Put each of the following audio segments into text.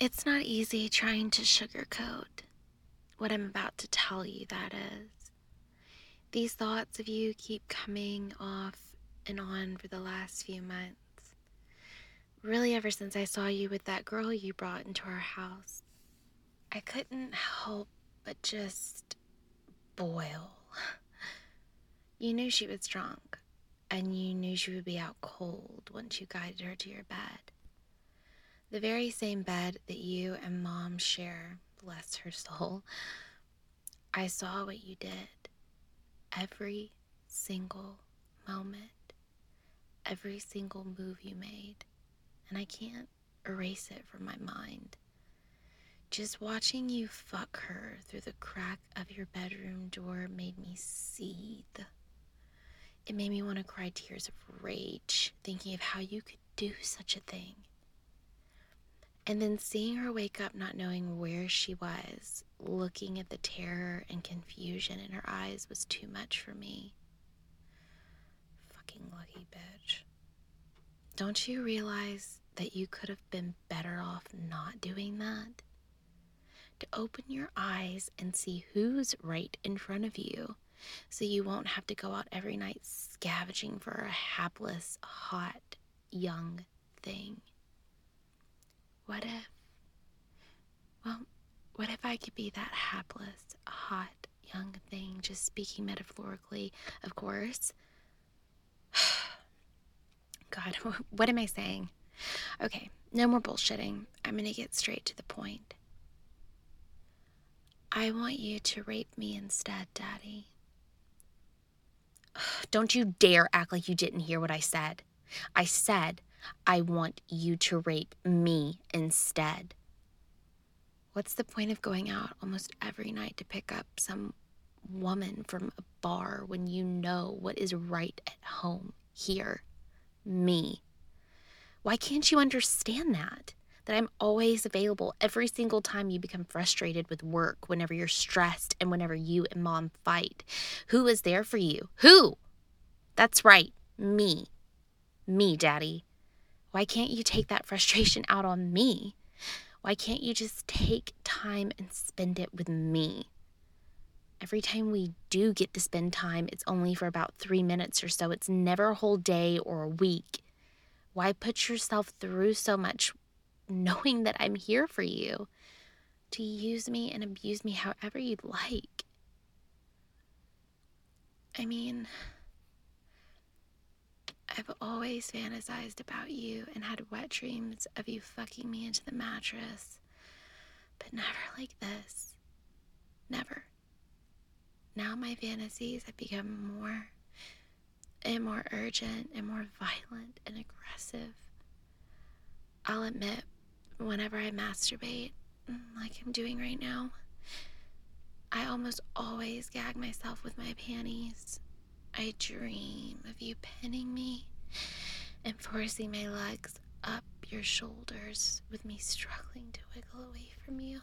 It's not easy trying to sugarcoat what I'm about to tell you, that is. These thoughts of you keep coming off and on for the last few months. Really, ever since I saw you with that girl you brought into our house. I couldn't help but just boil. You knew she was drunk, and you knew she would be out cold once you guided her to your bed. The very same bed that you and Mom share, bless her soul. I saw what you did. Every single moment, every single move you made, and I can't erase it from my mind. Just watching you fuck her through the crack of your bedroom door made me seethe. It made me want to cry tears of rage, thinking of how you could do such a thing. And then seeing her wake up not knowing where she was, looking at the terror and confusion in her eyes was too much for me. Fucking lucky bitch. Don't you realize that you could have been better off not doing that? To open your eyes and see who's right in front of you, so you won't have to go out every night scavenging for a hapless, hot, young thing. What if I could be that hapless, hot, young thing, just speaking metaphorically, of course? God, what am I saying? Okay, no more bullshitting. I'm gonna get straight to the point. I want you to rape me instead, Daddy. Don't you dare act like you didn't hear what I said. I said, I want you to rape me instead. What's the point of going out almost every night to pick up some woman from a bar when you know what is right at home, here, me? Why can't you understand that? That I'm always available every single time you become frustrated with work, whenever you're stressed, and whenever you and Mom fight. Who is there for you? Who? That's right, me. Me, Daddy. Why can't you take that frustration out on me? Why can't you just take time and spend it with me? Every time we do get to spend time, it's only for about 3 minutes or so. It's never a whole day or a week. Why put yourself through so much knowing that I'm here for you to use me and abuse me however you'd like? I mean, I've always fantasized about you and had wet dreams of you fucking me into the mattress, but never like this. Never. Now my fantasies have become more and more urgent and more violent and aggressive. I'll admit, whenever I masturbate, like I'm doing right now, I almost always gag myself with my panties. I dream of you pinning me and forcing my legs up your shoulders with me struggling to wiggle away from you.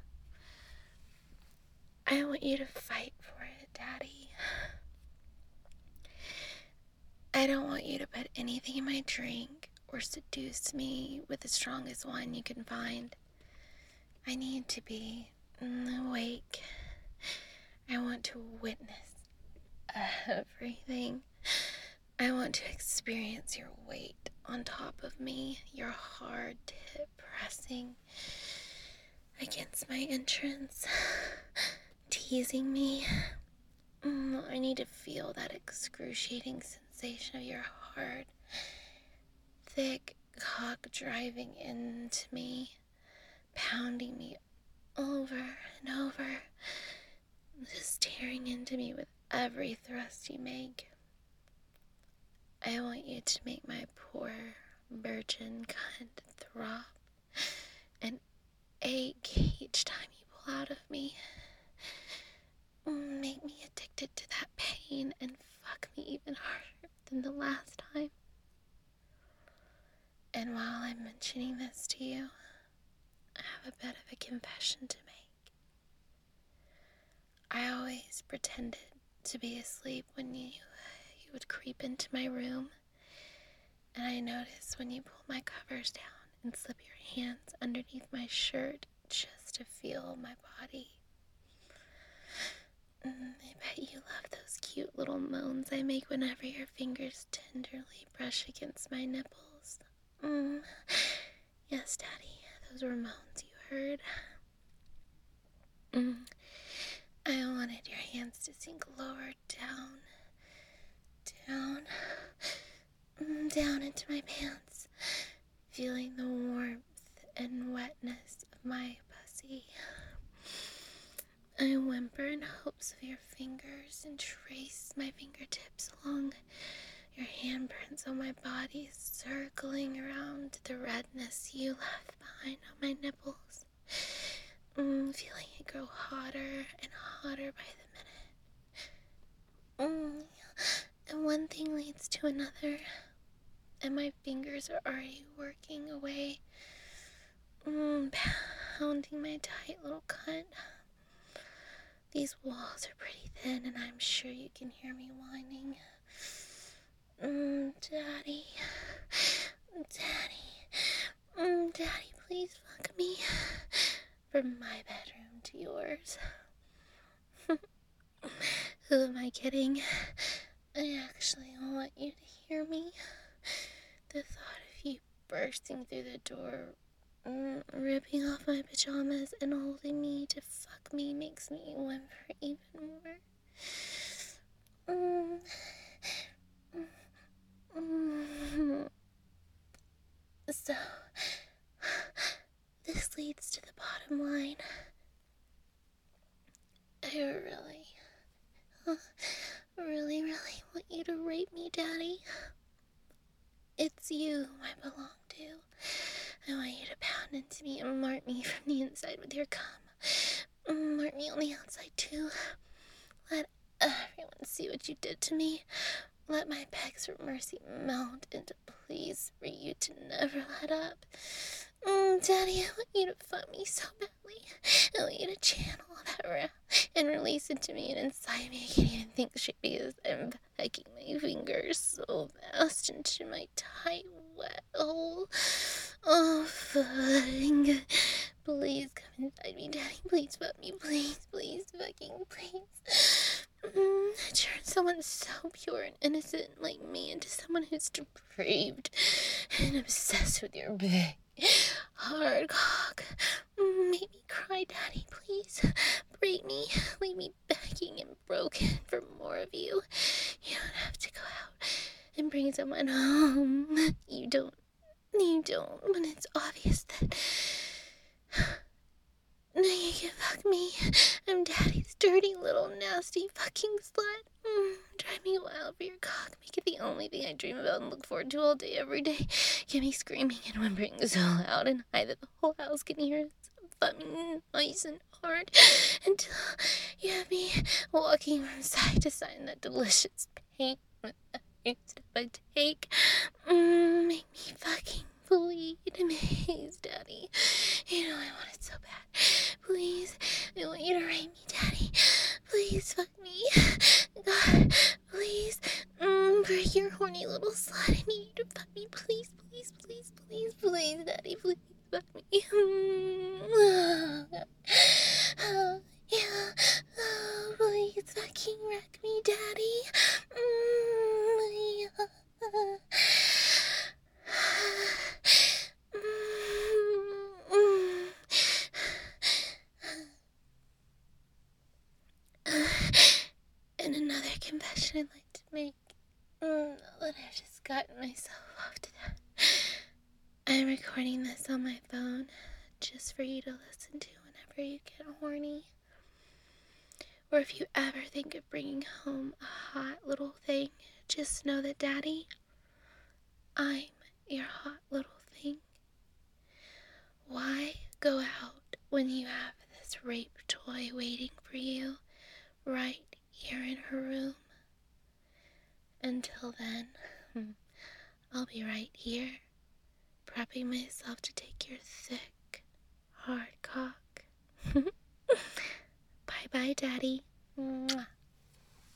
I want you to fight for it, Daddy. I don't want you to put anything in my drink or seduce me with the strongest wine you can find. I need to be awake. I want to witness everything. I want to experience your weight on top of me, your hard tip pressing against my entrance, teasing me. I need to feel that excruciating sensation of your hard, thick cock driving into me, pounding me over and over, just tearing into me with every thrust you make. I want you to make my poor virgin cunt throb and ache each time you pull out of me. Make me addicted to that pain and fuck me even harder than the last time. And while I'm mentioning this to you, I have a bit of a confession to make. I always pretended to be asleep when you would creep into my room, and I noticed when you pull my covers down, and slip your hands underneath my shirt just to feel my body. I bet you love those cute little moans I make whenever your fingers tenderly brush against my nipples. Yes, Daddy, those were moans you heard. I wanted your hands to sink lower down, down into my pants, feeling the warmth and wetness of my pussy. I whimper in hopes of your fingers and trace my fingertips along your handprints on my body, circling around the redness you left behind on my nipples. Feeling it grow hotter and hotter by the minute. And one thing leads to another, and my fingers are already working away, pounding my tight little cunt. These walls are pretty thin, and I'm sure you can hear me whining. Daddy, please fuck me. From my bedroom to yours. Who am I kidding? I actually want you to hear me. The thought of you bursting through the door, ripping off my pajamas and holding me to fuck me makes me whimper even more. So, this leads to the bottom line. I really want you to rape me, Daddy. It's you I belong to. I want you to pound into me and mark me from the inside with your cum. Mark me on the outside, too. Let everyone see what you did to me. Let my begs for mercy melt into pleas for you to never let up. Daddy, I want you to fuck me so badly. I want you to channel that wrath and release it to me and inside me. I can't even think straight because I'm pecking my fingers so fast into my tight, wet hole. Oh, fuck. Please come inside me, Daddy. Please fuck me. Please, fucking please. Turn someone so pure and innocent like me into someone who's depraved and obsessed with your big, hard cock. Make me cry, Daddy, please. Break me. Leave me begging and broken for more of you. You don't have to go out and bring someone home. You don't, when it's obvious that you can fuck me. I'm Daddy's dirty little nasty fucking slut. Drive me wild for your cock. Make it the only thing I dream about and look forward to all day, every day. Get me screaming and whimpering so loud and high that the whole house can hear it. Fuck me nice and hard until you have me walking from side to side in that delicious pain with every step I take. Make me fucking bleed, please, Daddy. You know I want it so bad. Please, I want you to rape me, Daddy. Please fuck me. God, please, break your horny little slut. I need you to fuck me, please, Daddy, please fuck me. Yeah, please fucking wreck me, Daddy. Yeah. And another confession I'd like to make, that I've just gotten myself off to that. I'm recording this on my phone just for you to listen to whenever you get horny. Or if you ever think of bringing home a hot little thing, just know that, Daddy, I'm your hot little thing. Why go out when you have this rape toy waiting for you right here in her room? Until then, I'll be right here, prepping myself to take your thick, hard cock. Bye-bye, Daddy. Mwah.